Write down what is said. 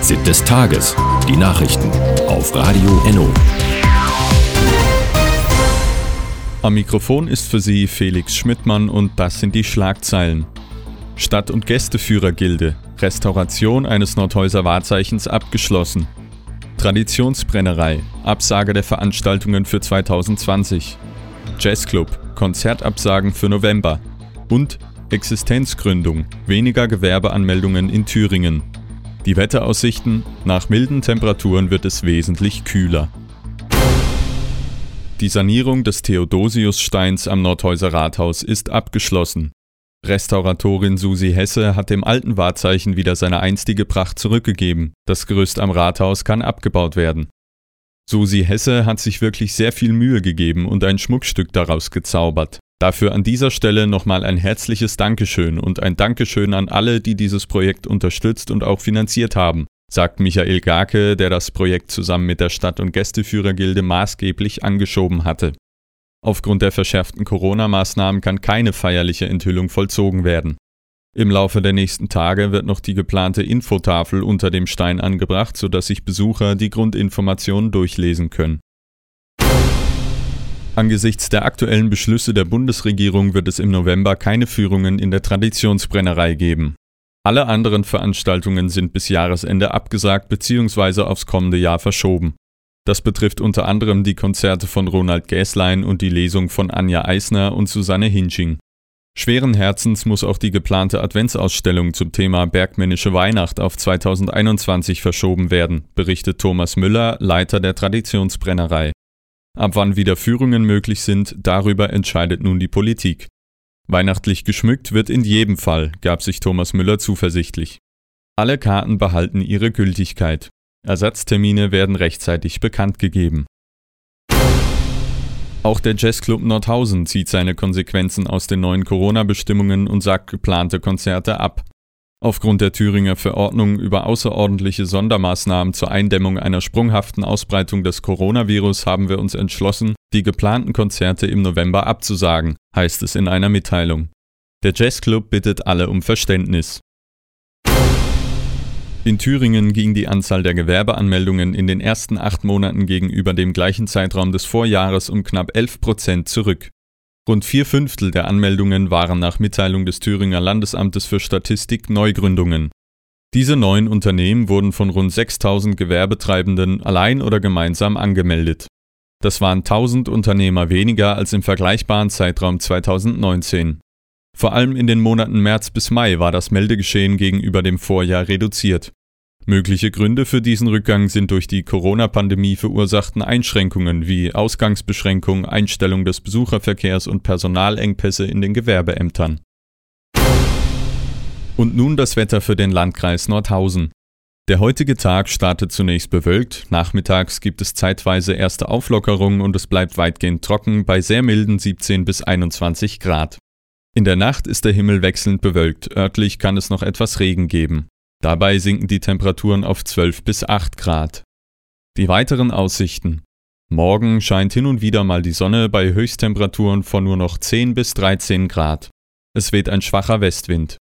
Fazit des Tages. Die Nachrichten auf Radio Enno. Am Mikrofon ist für Sie Felix Schmidtmann und das sind die Schlagzeilen. Stadt- und Gästeführergilde. Restauration eines Nordhäuser Wahrzeichens abgeschlossen. Traditionsbrennerei. Absage der Veranstaltungen für 2020. Jazzclub. Konzertabsagen für November. Und Existenzgründung. Weniger Gewerbeanmeldungen in Thüringen. Die Wetteraussichten: nach milden Temperaturen wird es wesentlich kühler. Die Sanierung des Theodosiussteins am Nordhäuser Rathaus ist abgeschlossen. Restauratorin Susi Hesse hat dem alten Wahrzeichen wieder seine einstige Pracht zurückgegeben. Das Gerüst am Rathaus kann abgebaut werden. Susi Hesse hat sich wirklich sehr viel Mühe gegeben und ein Schmuckstück daraus gezaubert. Dafür an dieser Stelle nochmal ein herzliches Dankeschön und ein Dankeschön an alle, die dieses Projekt unterstützt und auch finanziert haben, sagt Michael Garke, der das Projekt zusammen mit der Stadt- und Gästeführergilde maßgeblich angeschoben hatte. Aufgrund der verschärften Corona-Maßnahmen kann keine feierliche Enthüllung vollzogen werden. Im Laufe der nächsten Tage wird noch die geplante Infotafel unter dem Stein angebracht, sodass sich Besucher die Grundinformationen durchlesen können. Angesichts der aktuellen Beschlüsse der Bundesregierung wird es im November keine Führungen in der Traditionsbrennerei geben. Alle anderen Veranstaltungen sind bis Jahresende abgesagt bzw. aufs kommende Jahr verschoben. Das betrifft unter anderem die Konzerte von Ronald Gäßlein und die Lesung von Anja Eisner und Susanne Hinsching. Schweren Herzens muss auch die geplante Adventsausstellung zum Thema Bergmännische Weihnacht auf 2021 verschoben werden, berichtet Thomas Müller, Leiter der Traditionsbrennerei. Ab wann wieder Führungen möglich sind, darüber entscheidet nun die Politik. Weihnachtlich geschmückt wird in jedem Fall, gab sich Thomas Müller zuversichtlich. Alle Karten behalten ihre Gültigkeit. Ersatztermine werden rechtzeitig bekannt gegeben. Auch der Jazzclub Nordhausen zieht seine Konsequenzen aus den neuen Corona-Bestimmungen und sagt geplante Konzerte ab. Aufgrund der Thüringer Verordnung über außerordentliche Sondermaßnahmen zur Eindämmung einer sprunghaften Ausbreitung des Coronavirus haben wir uns entschlossen, die geplanten Konzerte im November abzusagen, heißt es in einer Mitteilung. Der Jazzclub bittet alle um Verständnis. In Thüringen ging die Anzahl der Gewerbeanmeldungen in den ersten 8 Monaten gegenüber dem gleichen Zeitraum des Vorjahres um knapp 11% zurück. Rund 4/5 der Anmeldungen waren nach Mitteilung des Thüringer Landesamtes für Statistik Neugründungen. Diese neuen Unternehmen wurden von rund 6.000 Gewerbetreibenden allein oder gemeinsam angemeldet. Das waren 1.000 Unternehmer weniger als im vergleichbaren Zeitraum 2019. Vor allem in den Monaten März bis Mai war das Meldegeschehen gegenüber dem Vorjahr reduziert. Mögliche Gründe für diesen Rückgang sind durch die Corona-Pandemie verursachten Einschränkungen wie Ausgangsbeschränkung, Einstellung des Besucherverkehrs und Personalengpässe in den Gewerbeämtern. Und nun das Wetter für den Landkreis Nordhausen. Der heutige Tag startet zunächst bewölkt, nachmittags gibt es zeitweise erste Auflockerungen und es bleibt weitgehend trocken bei sehr milden 17 bis 21 Grad. In der Nacht ist der Himmel wechselnd bewölkt, örtlich kann es noch etwas Regen geben. Dabei sinken die Temperaturen auf 12 bis 8 Grad. Die weiteren Aussichten: Morgen scheint hin und wieder mal die Sonne bei Höchsttemperaturen von nur noch 10 bis 13 Grad. Es weht ein schwacher Westwind.